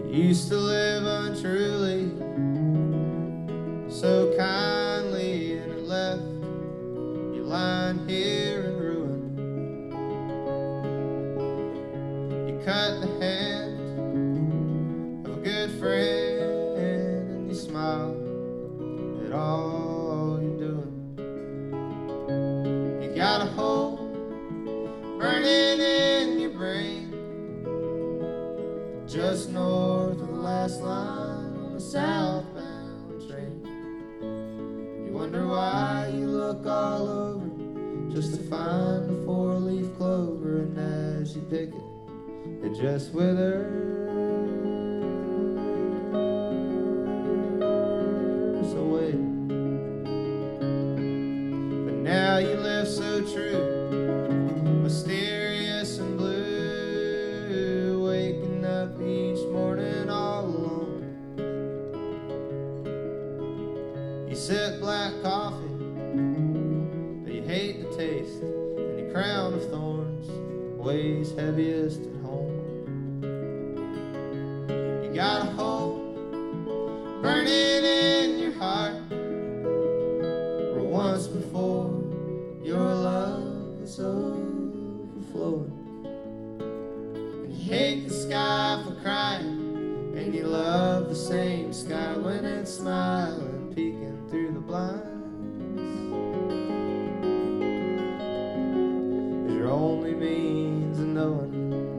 Used to live untruly, so kindly, and it left you lying here in ruin. You cut the hand of a good friend, and you smile at all you're doing. You got a hole burning in your brain, just north of the last line on the southbound train. You wonder why you look all over just to find a four-leaf clover, and as you pick it, it just withers away. But now you live so true, mysterious and blue, waking up each morning all alone. You sip black coffee that you hate the taste, and your crown of thorns weighs heaviest at home. You got a hole burning in your heart, where once before your love was overflowing. And you hate the sky for crying, and you love the same sky when it's smiling, peeking through the blinds. Is your only means of knowing.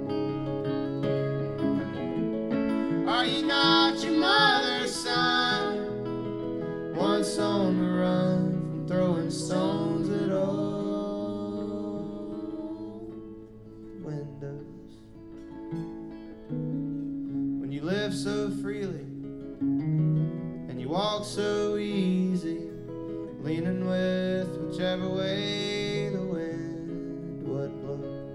Are you not your mother's son, once on the run from throwing stones at old windows? When you live so freely and you walk so easy, leaning with whichever way the wind would blow.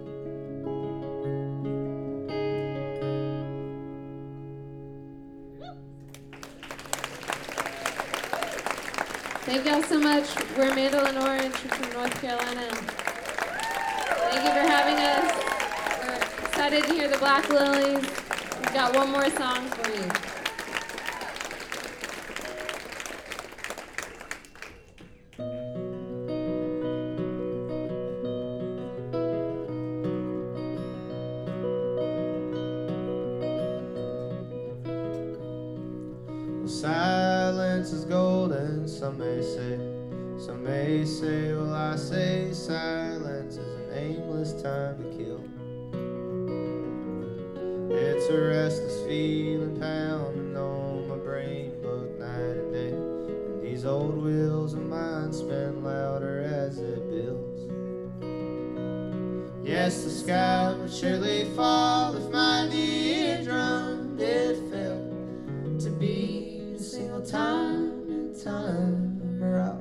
Thank y'all so much. We're Mandolin Orange. We're from North Carolina. Thank you for having us. We're excited to hear the Black Lilies. We've got one more song for you. Silence is golden, some may say. Some may say, well, I say silence is an aimless time to kill. It's a restless feeling pounding on my brain both night and day, and these old wheels of mine spin louder as it builds. Yes, the sky would surely fall if my eardrum did fail to be a single time and timer out.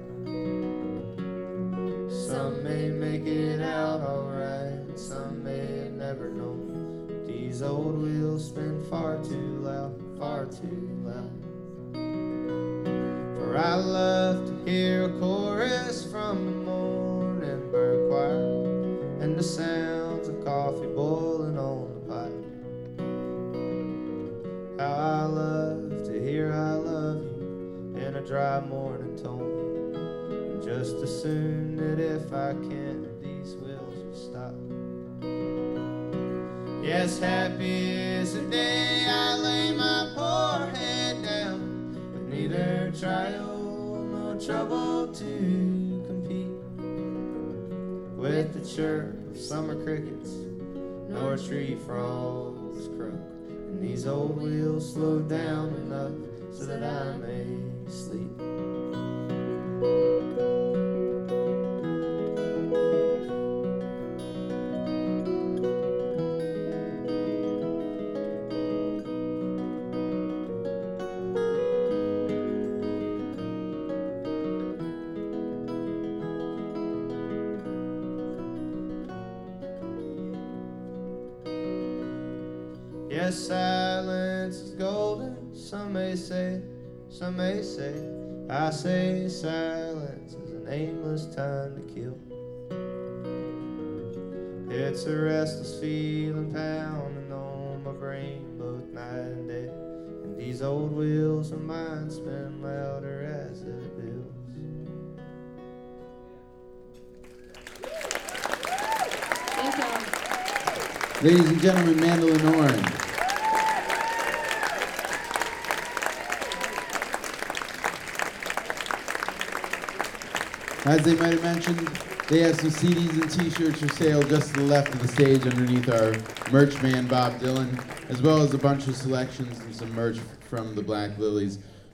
Some may make it out alright, some may never know. These old wheels spin far too loud, far too loud. For I love to hear a chorus from the morning bird choir, and the sounds of coffee boiling on the pipe. How I love to hear I love you in a dry morning tone, and just as soon that if I can't, these wheels will stop. Yes, happy is the day I lay my poor head down, with neither trial nor trouble to compete with the chirp of summer crickets, nor tree frogs croak. And these old wheels slow down enough so that I may sleep. Yes, silence is golden, some may say, some may say. I say silence is an aimless time to kill. It's a restless feeling pounding on my brain both night and day. And these old wheels of mine spin louder as it builds. Thank y'all. Ladies and gentlemen, Mandolin Orange. As they might have mentioned, they have some CDs and t-shirts for sale just to the left of the stage underneath our merch man, Bob Dylan, as well as a bunch of selections and some merch from the Black Lilies.